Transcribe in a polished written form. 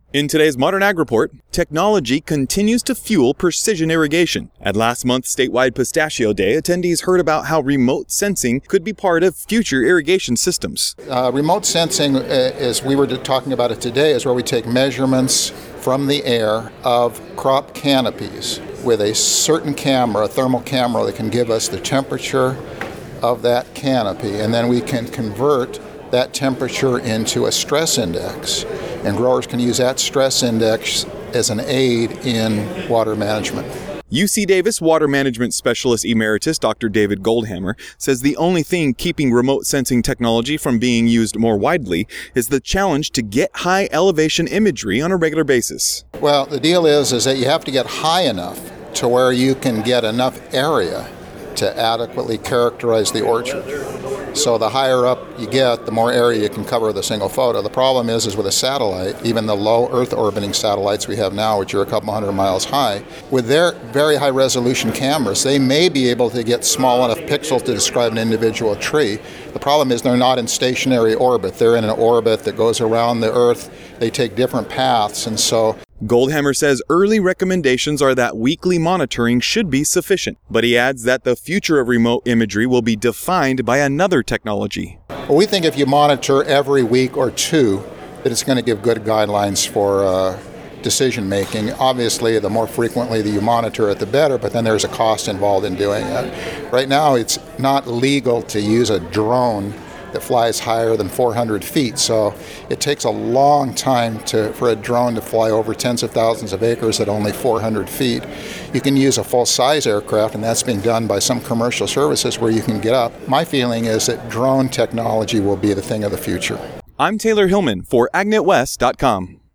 In today's Modern Ag Report, technology continues to fuel precision irrigation. At last month's statewide Pistachio Day, attendees heard about how remote sensing could be part of future irrigation systems. Remote sensing, as we were talking about it today, is where we take measurements from the air of crop canopies with a certain camera, a thermal camera that can give us the temperature of that canopy, and then we can convert that temperature into a stress index. And growers can use that stress index as an aid in water management. UC Davis Water Management Specialist Emeritus Dr. David Goldhammer says the only thing keeping remote sensing technology from being used more widely is the challenge to get high elevation imagery on a regular basis. Well, the deal is that you have to get high enough to where you can get enough area to adequately characterize the orchard. So the higher up you get, the more area you can cover with a single photo. The problem is with a satellite, even the low Earth orbiting satellites we have now, which are a couple hundred miles high, with their very high resolution cameras, they may be able to get small enough pixels to describe an individual tree. The problem is they're not in stationary orbit. They're in an orbit that goes around the Earth. They take different paths, and so Goldhammer says early recommendations are that weekly monitoring should be sufficient, but he adds that the future of remote imagery will be defined by another technology. Well, we think if you monitor every week or two, that it's going to give good guidelines for decision making. Obviously, the more frequently that you monitor it, the better, but then there's a cost involved in doing it. Right now, it's not legal to use a drone that flies higher than 400 feet. So it takes a long time for a drone to fly over tens of thousands of acres at only 400 feet. You can use a full-size aircraft, and that's being done by some commercial services where you can get up. My feeling is that drone technology will be the thing of the future. I'm Taylor Hillman for AgNetWest.com.